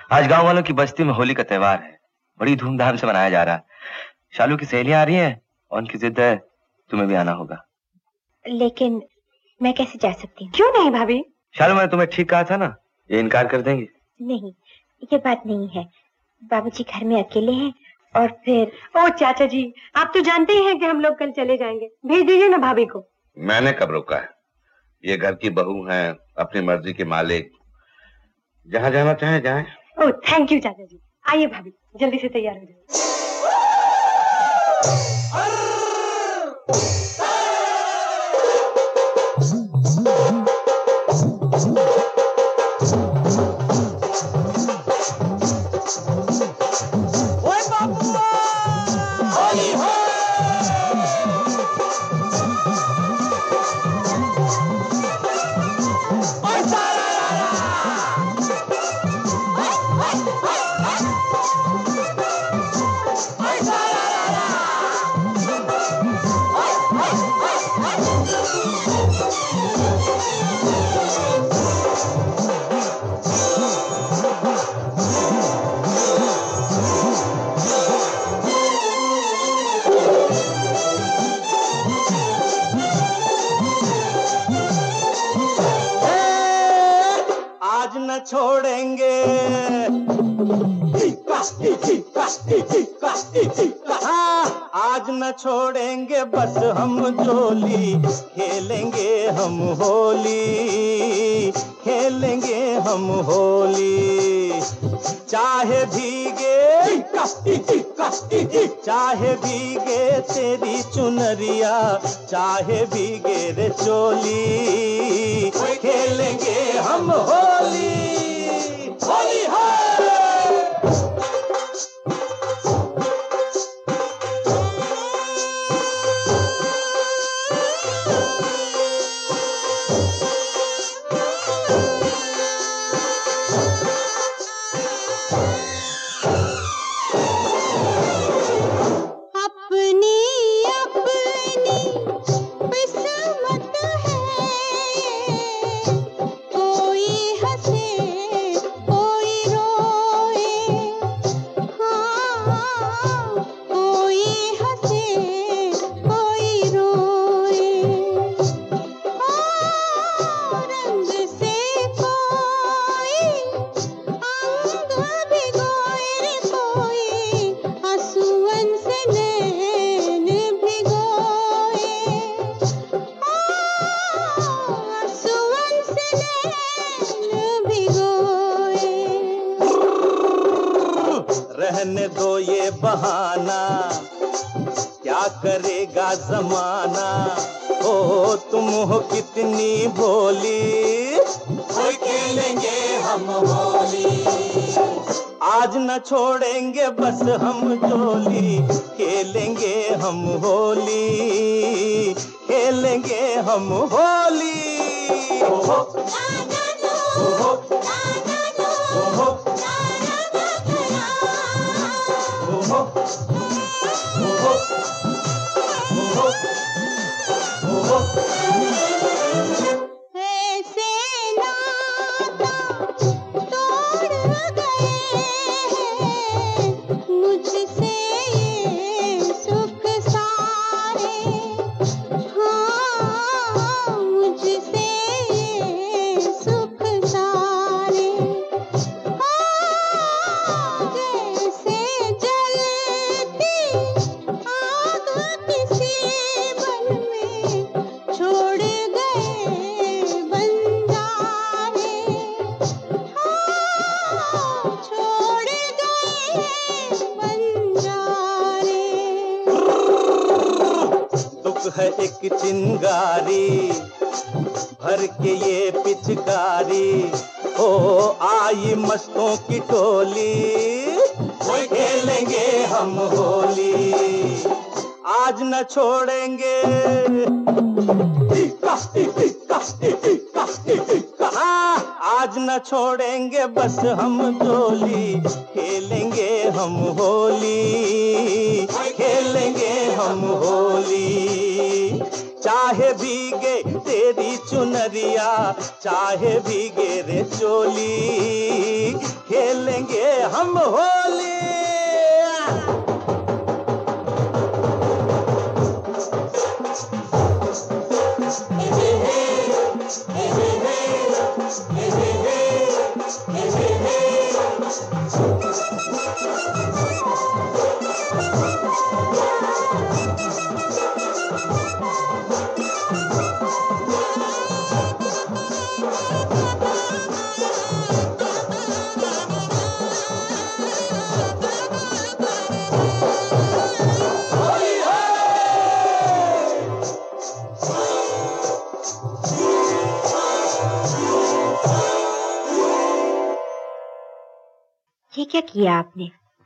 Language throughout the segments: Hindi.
आज गांव वालों की बस्ती में होली का त्योहार है, बड़ी धूमधाम से मनाया जा रहा है। शालू की सहेलियां आ रही हैं और उनकी जिद है, तुम्हें भी आना होगा। लेकिन मैं कैसे जा सकती हूँ? क्यों नहीं भाभी? शालू, मैंने तुम्हें ठीक कहा था ना, ये इनकार कर देंगे? नहीं, ये बात नहीं है। बाबूजी घर में अकेले हैं और फिर... ओ चाचा जी, आप तो जानते ही हैं कि हम लोग कल चले जाएंगे। भेज दीजिए ना भाभी को। मैंने कब रोका है? ये घर की बहू हैं, अपनी मर्जी के मालिक, जहाँ जाना चाहे जाएं। ओह थैंक यू चाचा जी। आइए भाभी, जल्दी से तैयार हो जाइए। आज न छोड़ेंगे, हाँ आज न छोड़ेंगे बस हम जोली, खेलेंगे हम होली, खेलेंगे हम होली। चाहे भीगे तेरी चुनरिया, चाहे भीगे रे चोली, खेलेंगे हम होली, होली है। रहने दो ये बहाना, क्या करेगा जमाना, ओ तुम हो कितनी भोली, कोई खेलेंगे हम होली। आज न छोड़ेंगे बस हम जोली, खेलेंगे हम होली, खेलेंगे हम होली। है एक चिंगारी भर के ये पिचकारी, ओ आई मस्तों की टोली, कोई खेलेंगे हम होली। आज न छोड़ेंगे, आज न छोड़ेंगे बस हम जोली, खेलेंगे हम होली, खेलेंगे हम होली। चाहे भीगे तेरी चुनरिया, चाहे भीगे रे चोली, खेलेंगे हम होली। ये क्या किया आपने?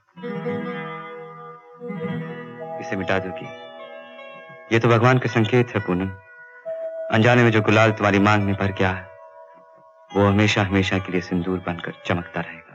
इसे मिटा दोगी? ये तो भगवान का संकेत है पूनम। अनजाने में जो गुलाल तुम्हारी मांग में भर गया है, वो हमेशा हमेशा के लिए सिंदूर बनकर चमकता रहेगा।